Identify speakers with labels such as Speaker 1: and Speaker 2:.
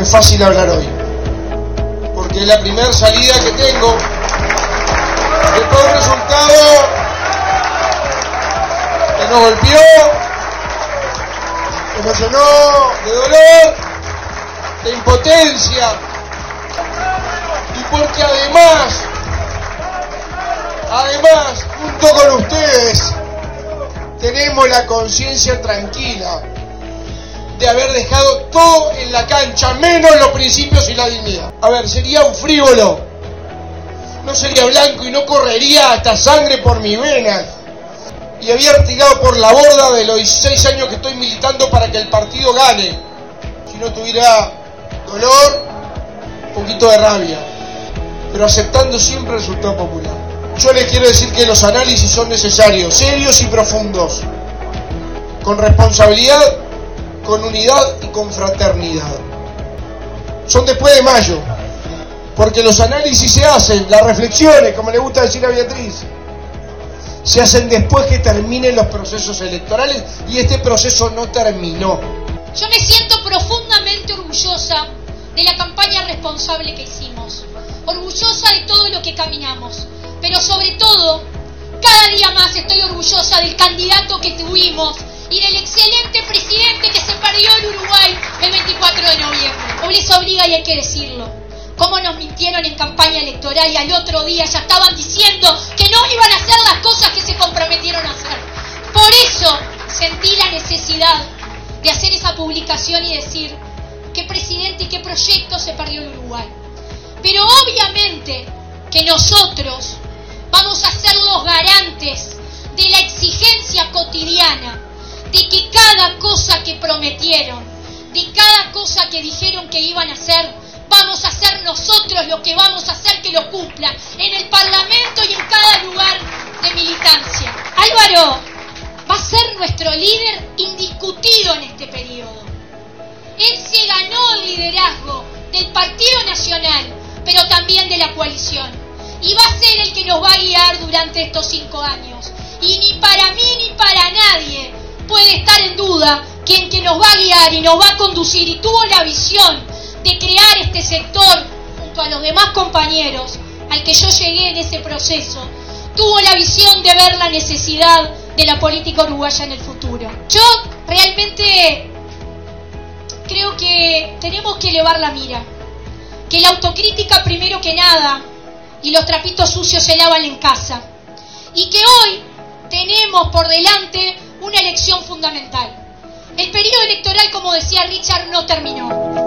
Speaker 1: es fácil hablar hoy, porque es la primera salida que tengo después de un resultado que nos golpeó, que nos llenó de dolor, de impotencia, y porque además, junto con ustedes, tenemos la conciencia tranquila de haber dejado todo en la cancha, menos los principios y la dignidad. A ver, sería un frívolo, no sería blanco y no correría hasta sangre por mis venas, y había tirado por la borda de los 16 años que estoy militando para que el partido gane, si no tuviera dolor, un poquito de rabia, pero aceptando siempre el resultado popular. Yo les quiero decir que los análisis son necesarios, serios y profundos, con responsabilidad, con unidad y con fraternidad. Son después de mayo, porque los análisis se hacen, las reflexiones, como le gusta decir a Beatriz, se hacen después que terminen los procesos electorales, y este proceso no terminó.
Speaker 2: Yo me siento profundamente orgullosa de la campaña responsable que hicimos, orgullosa de todo lo que caminamos, pero sobre todo, cada día más estoy orgullosa del candidato que tuvimos y del excelente presidente que se perdió en Uruguay el 24 de noviembre. Hoy les obliga y hay que decirlo. Cómo nos mintieron en campaña electoral y al otro día ya estaban diciendo que no iban a hacer las cosas que se comprometieron a hacer. Por eso sentí la necesidad de hacer esa publicación y decir qué presidente y qué proyecto se perdió en Uruguay. Pero obviamente que nosotros vamos a ser los garantes de la exigencia cotidiana, de que cada cosa que prometieron, de cada cosa que dijeron que iban a hacer, vamos a ser nosotros los que vamos a hacer que lo cumplan en el Parlamento y en cada lugar de militancia. Álvaro va a ser nuestro líder indiscutido en este periodo. Él se ganó el liderazgo del Partido Nacional, pero también de la coalición. Y va a ser el que nos va a guiar durante estos 5 años. Y ni para mí ni para nadie puede estar en duda quien que nos va a guiar y nos va a conducir y tuvo la visión de crear este sector junto a los demás compañeros al que yo llegué en ese proceso, tuvo la visión de ver la necesidad de la política uruguaya en el futuro. Yo realmente creo que tenemos que elevar la mira, que la autocrítica primero que nada y los trapitos sucios se lavan en casa, y que hoy tenemos por delante una elección fundamental. El periodo electoral, como decía Richard, no terminó.